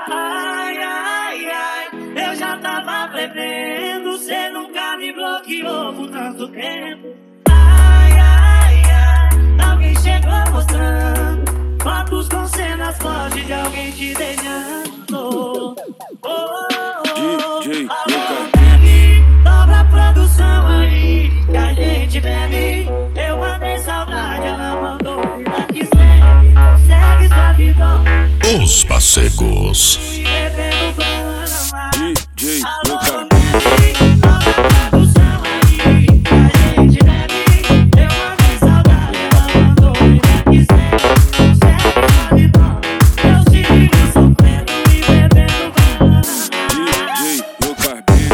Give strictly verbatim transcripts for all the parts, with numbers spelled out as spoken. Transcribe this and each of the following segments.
Ai, ai, ai, eu já tava prevendo, cê nunca me bloqueou por tanto tempo. Ai, ai, ai, alguém chegou mostrando fotos com cenas fortes de alguém te beijando. Oh, oh, oh, D J alô, baby, dobra a produção aí, que a gente bebe. Eu mandei saudade, ela mandou vida que segue, segue sua vida. Os Passegos. Bebendo Guaraná. D J Alô, baby, dobra a produção aí, que a gente bebe. Eu mandei saudade, ela mandou vida que segue, segue sua vida. Eu sigo sofrendo e bebendo Guaraná. D J meu carpete.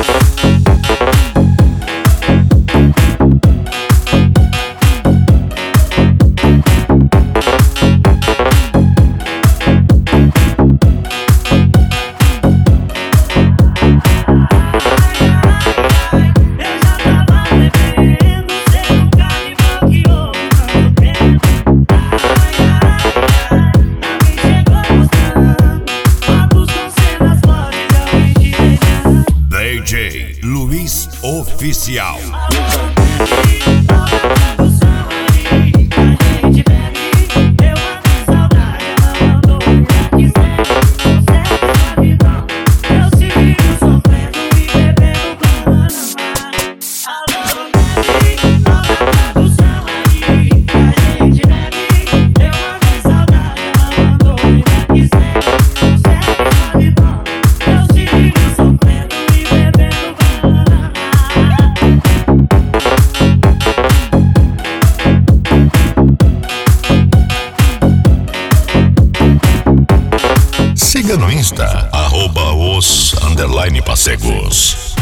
D J Luiz Oficial. Siga no Insta, arroba os underline Passegos.